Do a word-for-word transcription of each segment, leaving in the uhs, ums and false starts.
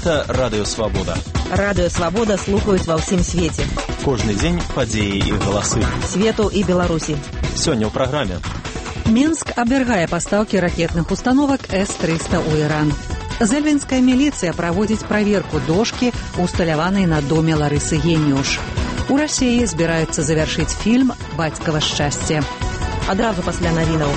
Гэта Радыё Свабода. Радыё Свабода слухаюць ва ўсім свеце. Кожны дзень падзеі і галасы. Свету і Беларусі. Сёння ў праграме. Мінск абвяргае пастаўкі ракетных установак эс трыста ў Іран. Зэльвінская міліцыя праводзіць праверку дошкі, усталяванай на доме Ларысы Геніуш. У Расіі збіраюцца завяршыць фільм «Бацькава шчасце». Адразу пасля навінаў.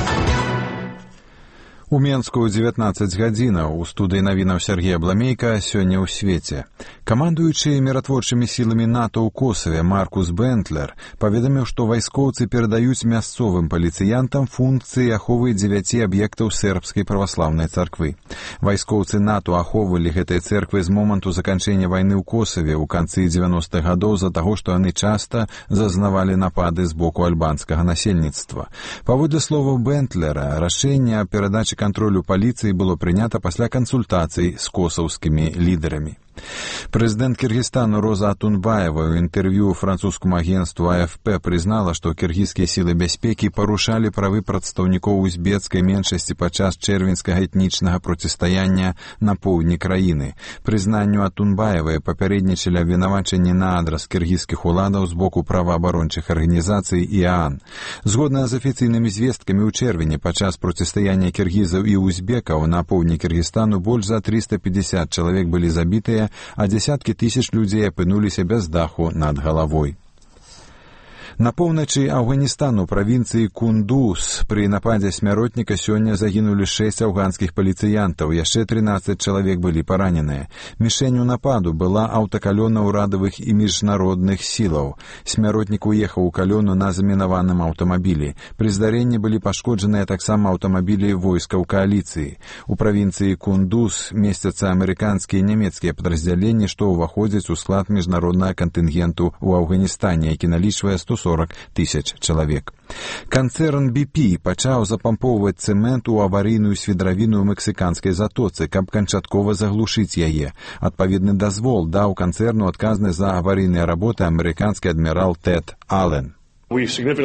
У Менску дзевятнаццаць гадзінаў. У студыі навінаў Сергей Абламейка сёння ў свеце. Камандуючы міратворчымі сіламі НАТО ў Косаве Маркус Бентлер паведаміў, што вайскоўцы перадаюць мясцовым паліцыянтам функцыі аховы дзевяці аб'ектаў сербскай праваслаўнай царквы. Вайскоўцы НАТО ахоўвалі гэтыя цэрквы з моманту заканчэння вайны ў Косаве ў канцы дзевяностых гадоў з-за таго, што яны часта зазнавалі напады з боку альбанскага насельніцтва. Паводле словаў Бентлера, рашэнне аб перадачы кантролю паліцыі было прынята пасля кансультацый з косаўскімі лідарамі. Прэзідэнт Кыргызстану Роза Атунбаева ў інтэрв'ю французскому агентству а эф пэ прызнала, што кіргізскія сілы бяспекі парушалі правы прадстаўнікоў узбецкай меншасці падчас чэрвеньскага этнічнага процістаяння на поўдні краіны. Прызнанню Атунбаевай папярэднічалі абвінавачанні на адрас кіргізскіх уладаў з боку праваабарончых арганізацый і ААН. Згодна з афіцыйнымі звесткамі ў чэрвені падчас процістаяння кіргізаў і узбекаў на поўдні Кыргызстану больш за трыста пятьдесят чалавек былі забітыя, а дзесяткі тысяч людзей апынуліся без даху над галавой. На поўначы Афганістану правінцыі Кундуз пры нападзе смяротніка сёння загінулі шэсць афганскіх паліцыянтаў, яшчэ трынаццаць чалавек былі параненыя. Мішэнню нападу была аўтакалёна ўрадавых і міжнародных сілаў. Смяротнік уехаў у калёну на замінаваным аўтамабілі. Пры здарэнні былі пашкоджаныя таксама аўтамабілі войскаў кааліцыі. У правінцыі Кундуз месцяцца амерыканскія і нямецкія падраздзяленні, што ўваходзяць у склад міжнароднага кантынгенту ў Афганістане, які налічвае сто сорок тысяч чалавек. Канцэрн би пі пачаў запампоўваць цэмент у аварыйную свідравіну ў мексіканскай затоцы, каб канчаткова заглушыць яе. Адпаведны дазвол даў канцэрну адказны за аварыйныя работы амерыканскі адмірал Тэд Аллен. Мы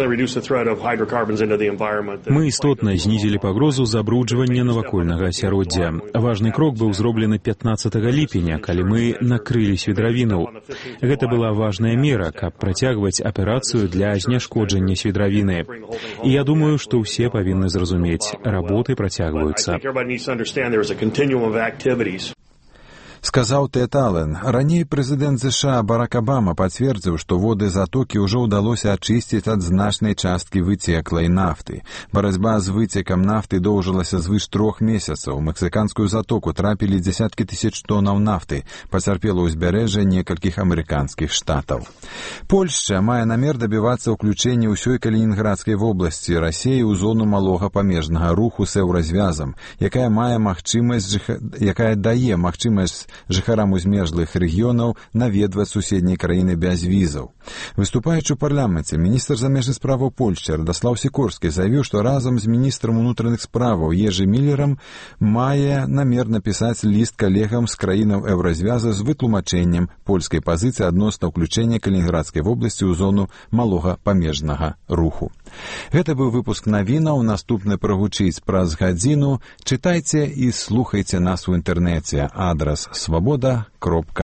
істотна знізілі пагрозу забруджвання навакольнага асяроддзя. Важны крок быў зроблены пятнаццатага ліпеня, калі мы накрылі свідравіну. Гэта была важная мера, каб працягваць аперацыю для зняшкоджання свідравіны. І я думаю, што ўсе павінны зразумець, работы працягваюцца. Сказаў Тэд Аллен. Раней прэзідэнт ЗША Барак Абама пацвердзіў, што воды затокі ўжо ўдалося ачысціць ад значнай часткі выцеклай нафты. Барацьба з выцекам нафты доўжылася звыш трох месяцаў. У мексіканскую затоку трапілі дзесяткі тысяч тонаў нафты. Пацярпела ўзбярэжжа некалькіх амерыканскіх штатаў. Польшча мае намер дабівацца ўключэння ўсёй Калінінградскай вобласці Расіі ў зону малога памежнага руху з еўразвязам, якая мае магчымасць, якая дае магчымасць жыхарам узмежных рэгіёнаў наведваць суседнія краіны без візаў. Выступаючы ў парламенце, міністр замежных справаў Польшчы Радаслаў Сікорскі заявіў, што разам з міністрам унутраных справаў Ежы Міллерам мае намер напісаць ліст калегам з краінаў еўразвяза з вытлумачэннем польскай пазіцыі адносна ўключэння Калінінградскай вобласці ў зону малога памежнага руху. Гэта быў выпуск навінаў. Наступны прагучыць праз гадзіну. Чытайце і слухайце нас у інтэрнэце. Адрас свабода кропка